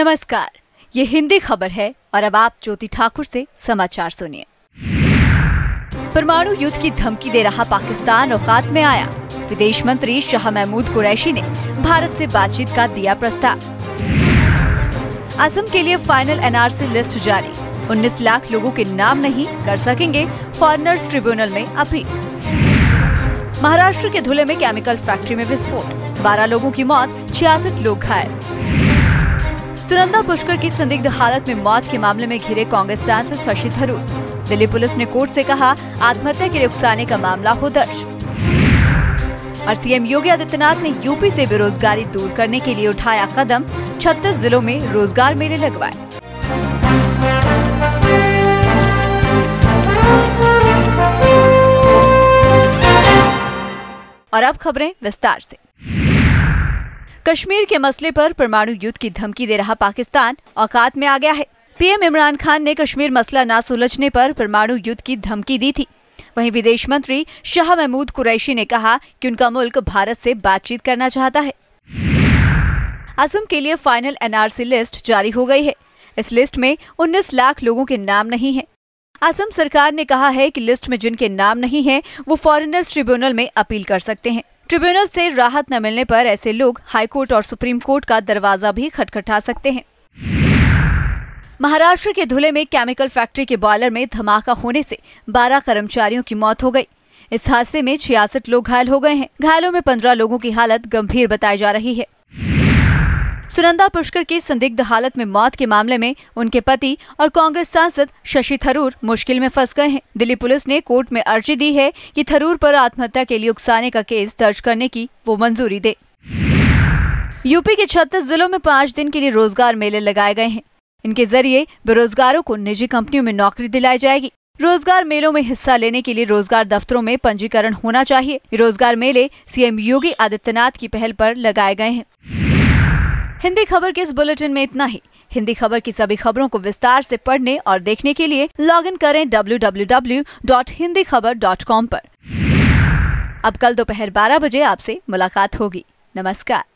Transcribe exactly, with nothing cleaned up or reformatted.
नमस्कार, ये हिंदी खबर है और अब आप ज्योति ठाकुर से समाचार सुनिए। परमाणु युद्ध की धमकी दे रहा पाकिस्तान औकात में आया। विदेश मंत्री शाह महमूद कुरैशी ने भारत से बातचीत का दिया प्रस्ताव। असम के लिए फाइनल एनआरसी लिस्ट जारी। उन्नीस लाख लोगों के नाम नहीं, कर सकेंगे फॉरेनर्स ट्रिब्यूनल में अपील। महाराष्ट्र के धुले में केमिकल फैक्ट्री में विस्फोट, बारह लोगों की मौत, छियासठ लोग घायल। सुनंदा पुष्कर की संदिग्ध हालत में मौत के मामले में घिरे कांग्रेस सांसद शशि थरूर। दिल्ली पुलिस ने कोर्ट से कहा आत्महत्या के लिए उकसाने का मामला हो दर्ज। और सीएम योगी आदित्यनाथ ने यूपी से बेरोजगारी दूर करने के लिए उठाया कदम, छत्तीस जिलों में रोजगार मेले लगवाए। और अब खबरें विस्तार से। कश्मीर के मसले पर परमाणु युद्ध की धमकी दे रहा पाकिस्तान औकात में आ गया है। पीएम इमरान खान ने कश्मीर मसला न सुलझने पर परमाणु युद्ध की धमकी दी थी। वहीं विदेश मंत्री शाह महमूद कुरैशी ने कहा कि उनका मुल्क भारत से बातचीत करना चाहता है। असम के लिए फाइनल एनआरसी लिस्ट जारी हो गई है। इस लिस्ट में उन्नीस लाख लोगों के नाम नहीं हैं। असम सरकार ने कहा है कि लिस्ट में जिनके नाम नहीं हैं, वो फॉरेनर्स ट्रिब्यूनल में अपील कर सकते हैं। ट्रिब्यूनल से राहत न मिलने पर ऐसे लोग हाईकोर्ट और सुप्रीम कोर्ट का दरवाजा भी खटखटा सकते हैं। महाराष्ट्र के धुले में केमिकल फैक्ट्री के बॉयलर में धमाका होने से बारह कर्मचारियों की मौत हो गई। इस हादसे में छियासठ लोग घायल हो गए हैं। घायलों में पंद्रह लोगों की हालत गंभीर बताई जा रही है। सुनंदा पुष्कर की संदिग्ध हालत में मौत के मामले में उनके पति और कांग्रेस सांसद शशि थरूर मुश्किल में फंस गए हैं। दिल्ली पुलिस ने कोर्ट में अर्जी दी है कि थरूर पर आत्महत्या के लिए उकसाने का केस दर्ज करने की वो मंजूरी दे। यूपी के छत्तीस जिलों में पाँच दिन के लिए रोजगार मेले लगाए गए हैं। इनके जरिए बेरोजगारों को निजी कंपनियों में नौकरी दिलाई जाएगी। रोजगार मेलों में हिस्सा लेने के लिए रोजगार दफ्तरों में पंजीकरण होना चाहिए। रोजगार मेले सीएम योगी आदित्यनाथ की पहल पर लगाए गए हैं। हिंदी खबर के इस बुलेटिन में इतना ही। हिंदी खबर की सभी खबरों को विस्तार से पढ़ने और देखने के लिए लॉग इन करें W W W dot Hindi Khabar dot com पर। अब कल दोपहर बारह बजे आपसे मुलाकात होगी। नमस्कार।